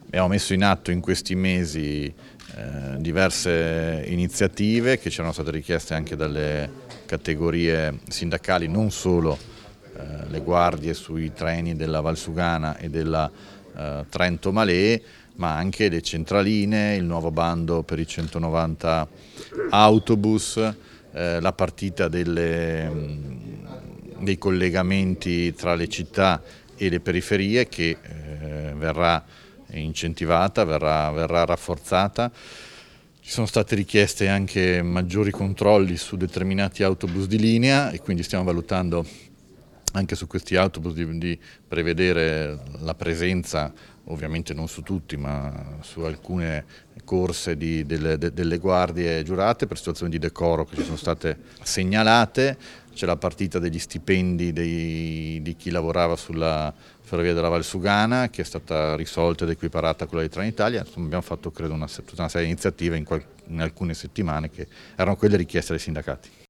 Abbiamo messo in atto in questi mesi diverse iniziative che ci erano state richieste anche dalle categorie sindacali, non solo le guardie sui treni della Valsugana e della Trento-Malé, ma anche le centraline, il nuovo bando per i 190 autobus, la partita dei collegamenti tra le città e le periferie che verrà incentivata, verrà rafforzata. Ci sono state richieste anche maggiori controlli su determinati autobus di linea e quindi stiamo valutando anche su questi autobus di prevedere la presenza, ovviamente non su tutti, ma su alcune corse delle guardie giurate per situazioni di decoro che ci sono state segnalate. C'è la partita degli stipendi di chi lavorava sulla ferrovia della Valsugana, che è stata risolta ed equiparata a quella di Trenitalia. Insomma, abbiamo fatto credo tutta una serie di iniziative in alcune settimane che erano quelle richieste dai sindacati.